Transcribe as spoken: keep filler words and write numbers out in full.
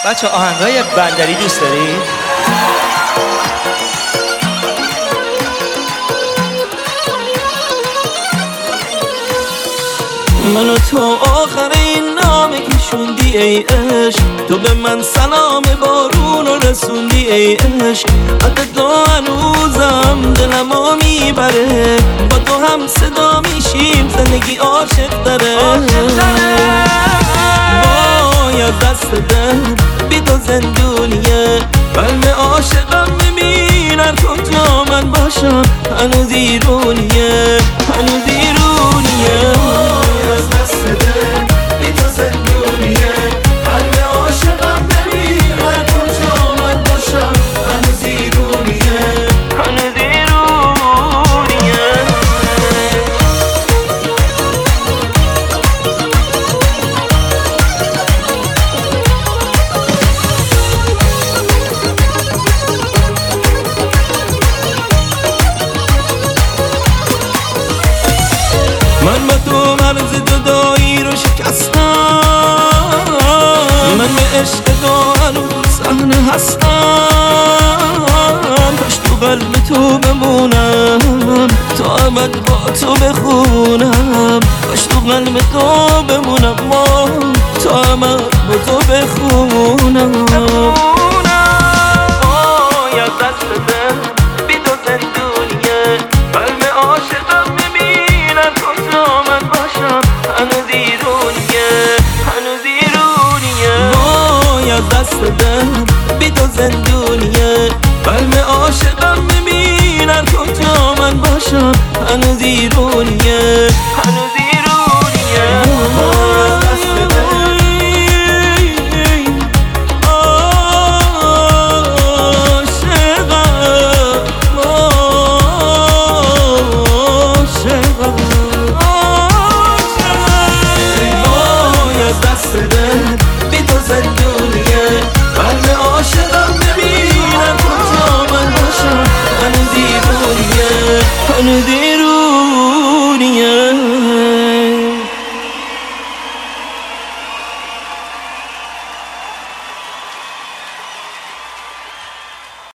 بچه آهنگای بندری دوست دارید؟ من و تو آخرین نامه کشوندی ای عشق، تو به من سلام بارون رو رسوندی ای عشق. حتی تو هنوزم دلمو میبره، با تو هم صدا میشیم زندگی عاشق داره. وای از دست دل بی تو زندونیه، قلب عاشقم میمیرن کجا من باشم، هنوز ایرونیه هنوز ایرونیه. از دست دل بی تو زندونیه، قلب عاشقم نمیرن کجا من باشم، هنوز ایرونیه هنوز ایرونیه. من با تو مرز جدایی رو شکستم، من به عشق تو هنوز صحنه هستم. کاش تو قلب تو بمونم، تا ابد با تو بخونم. کاش تو قلب تو بمونم، تا ابد با تو بخونم. وای از دست دل بی تو زندونیه، قلب عاشقم میبینم کجا من باشم، هنوز ایرونیه هنوز ایرونیه. وای از دست دل بی تو زندونیه، قلب عاشقم میبینم کجا من باشم، هنوز ایرونیه هنوز